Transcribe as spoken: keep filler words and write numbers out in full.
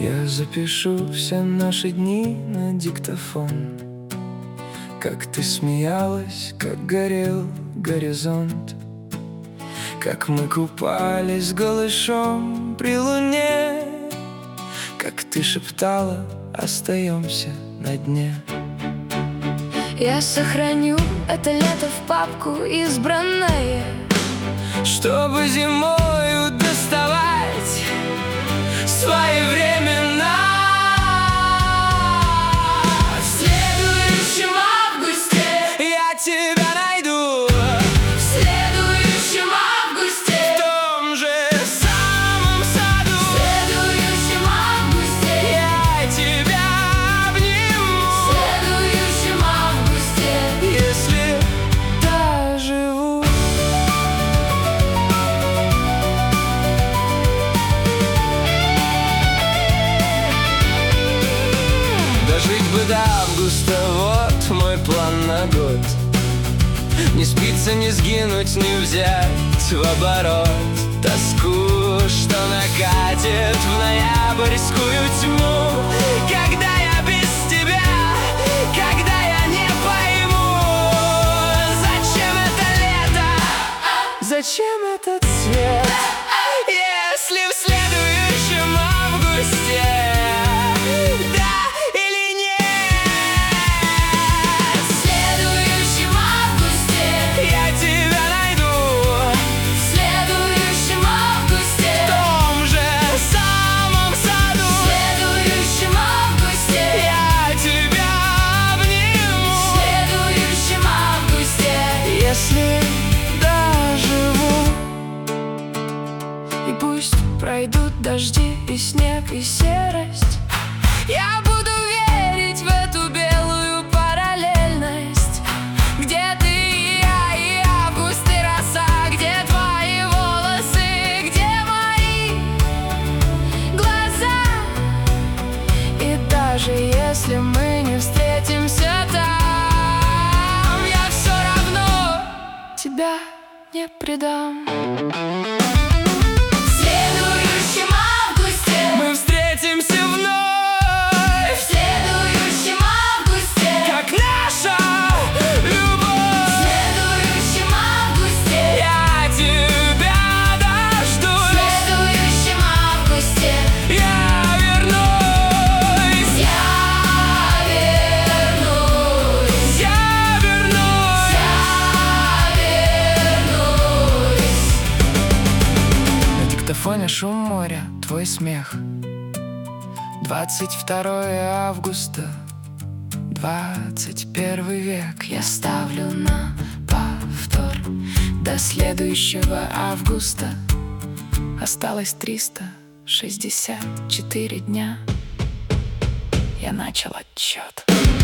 Я запишу все наши дни на диктофон. Как ты смеялась, как горел горизонт, как мы купались голышом при луне, как ты шептала: остаемся на дне. Я сохраню это лето в папку избранное, чтобы зимою доставать своевременно. В следующем августе Я тебя найду, в следующем августе в том же самом саду. в следующем августе Я тебя обниму, в следующем августе если доживу. Дожить бы до августа, вот мой план на год. Не спиться, не сгинуть, не взять в оборот тоску, что накатит в ноябрьскую тьму. Когда я без тебя, когда я не пойму, зачем это лето, зачем этот цвет, если в следующем августе, да или нет. в следующем августе Я тебя найду, в следующем августе в том же самом саду. в следующем августе Я тебя обниму, в следующем августе если доживу. И пусть пройдут дожди и снег и серость, я буду верить в эту белую параллельность, где ты и я, и август, и роса, где твои волосы, где мои глаза. И даже если мы не встретимся там, я все равно тебя не предам. В следующем августе Мы встретимся вновь, В следующем августе как наша В любовь. следующем августе Я тебя В дождусь, следующем августе я вернусь, Я вернусь я вернусь. Я вернусь. На диктофоне шум моря, твой смех. Двадцать второе августа, двадцать первый век. Я ставлю на повтор. До следующего августа Осталось триста шестьдесят четыре дня. Я начал отчет.